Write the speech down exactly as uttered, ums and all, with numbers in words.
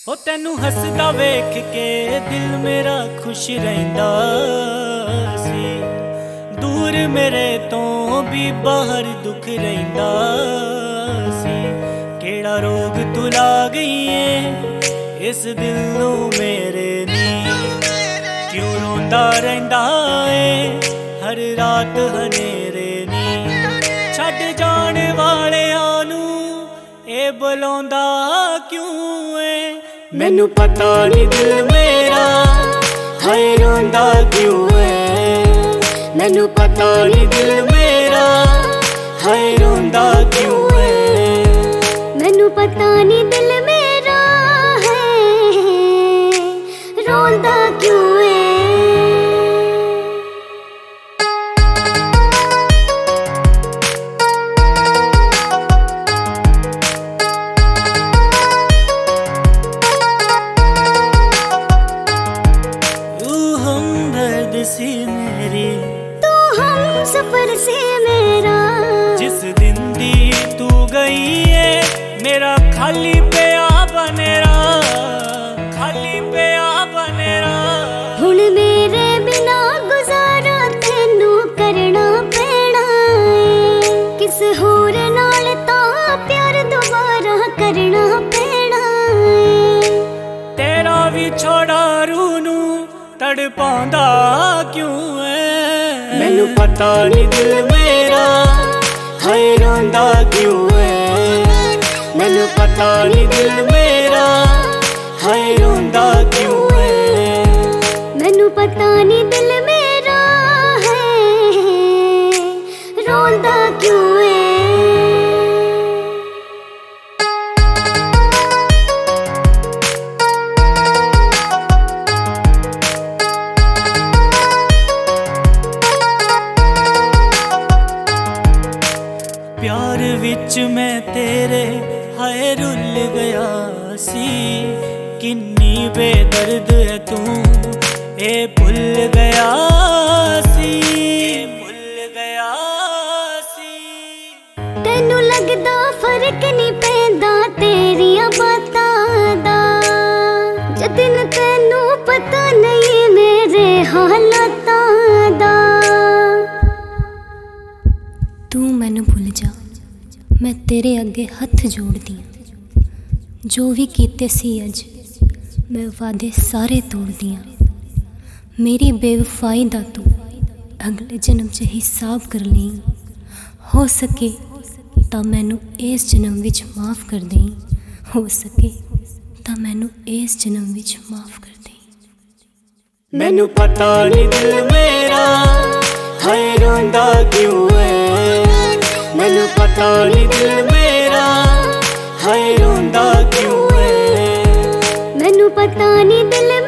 हो तैनू हसदा वेख के दिल मेरा खुश रहिंदा सी, दूर मेरे तो भी बाहर दुख रहिंदा सी। केड़ा रोग तू ला गई है इस दिल नू मेरे नी, क्यों रोंदा रहिंदा है हर रात हनेरे नी। छड्ड जाने वालेआं नू ए बुलांदा क्यों है, मैनू पता नहीं दिल मेरा हाय रोंदा क्यों है। मैनू पता नहीं दिल मेरा हाय रोंदा क्यों है। मैनू पता नहीं दिल मेरा है रोंदा क्यों है। सी मेरी तू हम सफर से मेरा, जिस दिन दी तू गई है मेरा खाली पिया बनेरा, खाली पिया बनेरा। हुण मेरे बिना गुजारा तेनू करना पैना है, किस होर नाल तां प्यार दोबारा करना पैना है। तेरा भी छोड़ा रूह नू तड़पांदा क्यों है, मैनू पता नहीं दिल मेरा हाय रोंदा क्यों है। मैनू पता नहीं दिल मेरा हाय रोंदा क्यों है। मैनू पता नहीं दिल मेरा है रोंदा क्यों है। प्यार विच मैं तेरे हाय रुल गया सी, किन्नी बेदर्द है तू ए भुल गया सी, भुल गया सी। तेनू लगदा फर्क नहीं पैंदा तेरियां बातां दा, जतिन तेनू पता नहीं मेरे हालातां दा। तू मैनू भुल जा मैं तेरे अगे हथ जोड़दी हाँ, जो भी कीते सी अज मैं वादे सारे तोड़दी हाँ। मेरी बेवफाई दा तू अगले जन्म च हिसाब कर लई, हो सके तां मैनू इस जन्म विच माफ़ कर देई, हो सके तां मैनू इस जन्म विच माफ़ कर देई। मैनू पता नहीं दिल मेरा हाय रोंदा क्यों है, मैनू पता नहीं दिल मेरा हाय रोंदा क्यों है। मैनू पता नहीं दिल